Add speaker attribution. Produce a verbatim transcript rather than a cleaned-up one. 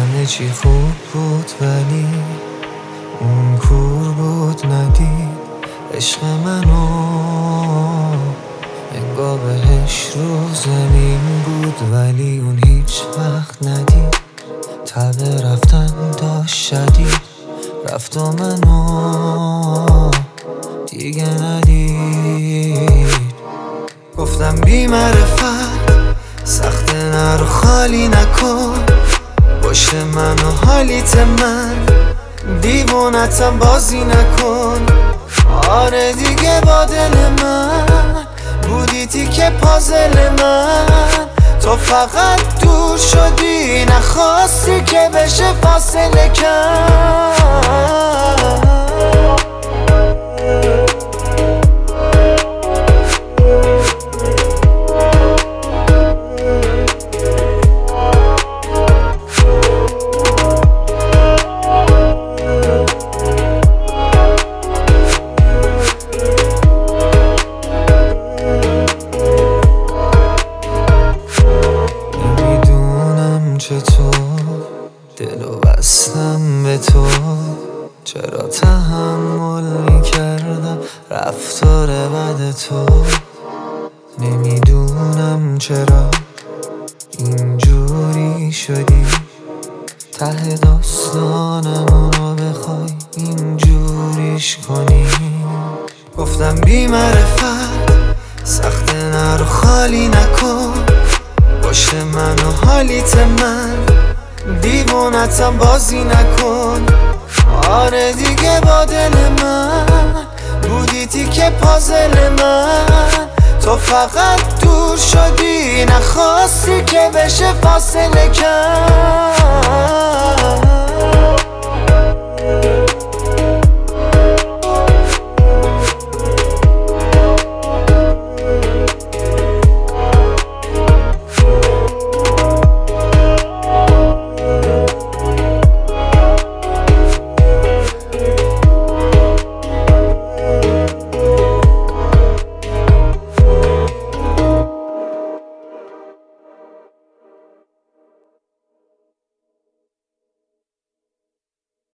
Speaker 1: همه چی خوب بود ولی اون کور بود ندید عشق منو، انگار بهش رو زمین بود ولی اون هیچ وقت ندید تب رفتن داشت شدید، رفت و منو دیگه ندید. گفتم بی معرفت سخت نرو خالی نکن، باشه من و حالیت من دیوونتم بازی نکن. آره دیگه با دل من بودی تیکه پازل من، تو فقط دور شدی نخواستی که بشه فاصله کم. چطور دلو بستم به تو، چرا تحمل میکردم رفتار بد تو. نمیدونم چرا اینجوری شدی، ته داستانمونو بخوای اینجوریش کنی. گفتم بی معرفت سخت نرو خالی نکن، باشه من و حالیت من دیوونتم بازی نکن. آره دیگه با دل من بودی تیکه پازل من، تو فقط دور شدی نخواستی که بشه فاصله کم.